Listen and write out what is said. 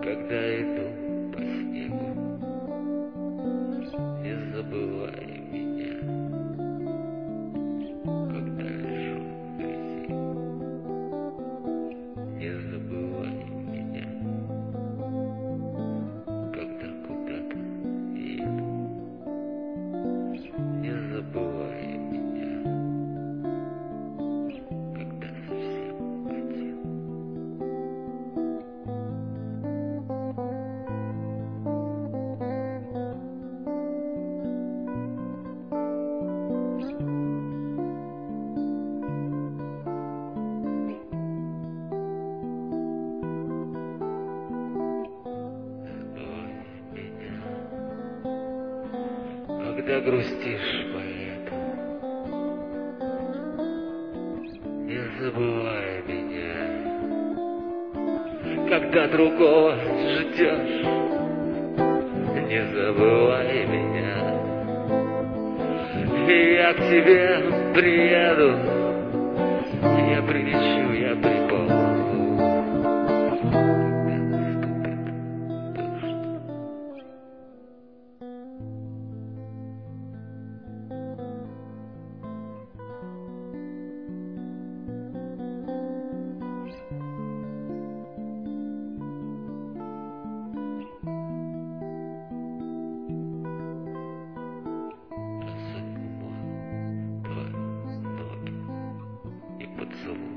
когда иду по снегу, не забывай меня, когда лежу в грязи, не забывай меня, когда куда-то еду, не забывай меня, когда совсем один. Когда грустишь по лету, не забывай меня. Когда другого ждешь, не забывай меня. И я к тебе приеду, я прилечу, я приползу. Твои ноги и поцелуй.